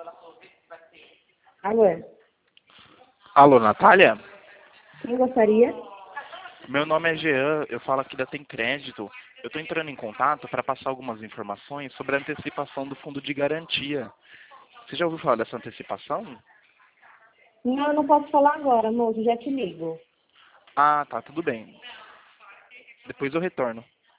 Alô? Alô, Natália? Quem gostaria? Meu nome é Jean, eu falo aqui da Tem Crédito. Eu estou entrando em contato para passar algumas informações sobre a antecipação do fundo de garantia. Você já ouviu falar dessa antecipação? Não, eu não posso falar agora, moço, já te ligo. Ah, tá, tudo bem. Depois eu retorno.